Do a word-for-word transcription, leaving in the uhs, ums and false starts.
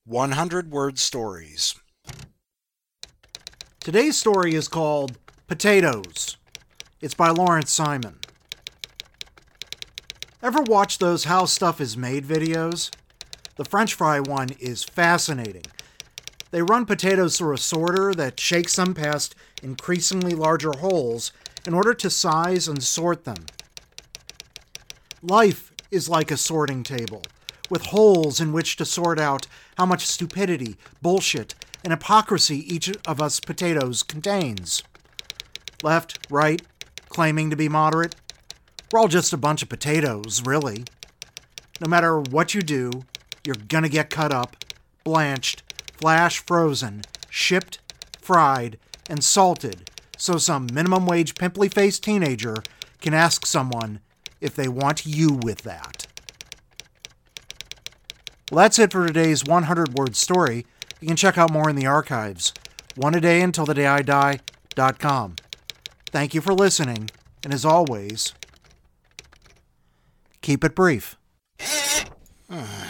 one hundred word stories. Today's story is called Potatoes. It's by Lawrence Simon. Ever watch those How Stuff Is Made videos? The French fry one is fascinating. They run potatoes through a sorter that shakes them past increasingly larger holes in order to size and sort them. Life is like a sorting table, with holes in which to sort out how much stupidity, bullshit, and hypocrisy each of us potatoes contains. Left, right, claiming to be moderate. We're all just a bunch of potatoes, really. No matter what you do, you're gonna get cut up, blanched, flash frozen, shipped, fried, and salted, so some minimum wage pimply-faced teenager can ask someone if they want you with that. Well, that's it for today's one hundred word story. You can check out more in the archives. One a day until the day I die dot com. Thank you for listening, and as always, keep it brief.